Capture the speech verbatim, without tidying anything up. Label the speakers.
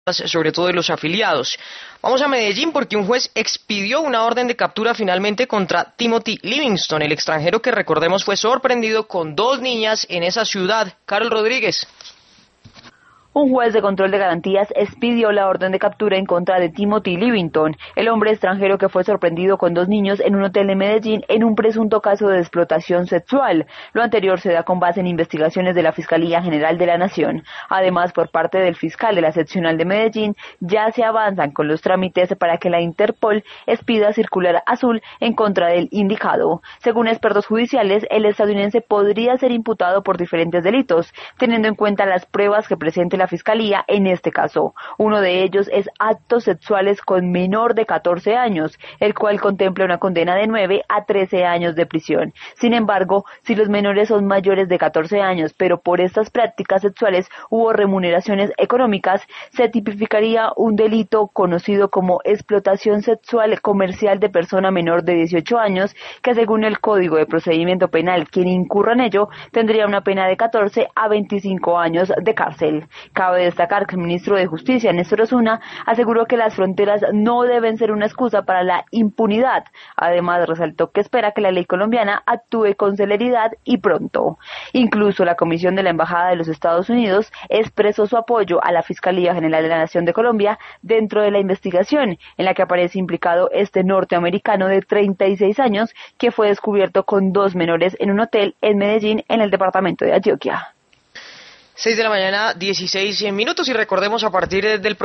Speaker 1: sobre todo de los afiliados. Vamos a Medellín porque un juez expidió una orden de captura finalmente contra Timothy Livingston, el extranjero que recordemos fue sorprendido con dos niñas en esa ciudad. Carol Rodríguez.
Speaker 2: Un juez de control de garantías expidió la orden de captura en contra de Timothy Livingston, el hombre extranjero que fue sorprendido con dos niños en un hotel de Medellín en un presunto caso de explotación sexual. Lo anterior se da con base en investigaciones de la Fiscalía General de la Nación. Además, por parte del fiscal de la seccional de Medellín, ya se avanzan con los trámites para que la Interpol expida circular azul en contra del indicado. Según expertos judiciales, el estadounidense podría ser imputado por diferentes delitos, teniendo en cuenta las pruebas que presente la Fiscalía en este caso. Uno de ellos es actos sexuales con menor de catorce años, el cual contempla una condena de nueve a trece años de prisión. Sin embargo, si los menores son mayores de catorce años, pero por estas prácticas sexuales hubo remuneraciones económicas, se tipificaría un delito conocido como explotación sexual comercial de persona menor de dieciocho años, que según el Código de Procedimiento Penal, quien incurra en ello tendría una pena de catorce a veinticinco años de cárcel. Cabe destacar que el ministro de Justicia, Néstor Osuna, aseguró que las fronteras no deben ser una excusa para la impunidad. Además, resaltó que espera que la ley colombiana actúe con celeridad y pronto. Incluso la Comisión de la Embajada de los Estados Unidos expresó su apoyo a la Fiscalía General de la Nación de Colombia dentro de la investigación, en la que aparece implicado este norteamericano de treinta y seis años que fue descubierto con dos menores en un hotel en Medellín, en el departamento de Antioquia.
Speaker 1: seis de la mañana, dieciséis minutos, y recordemos a partir del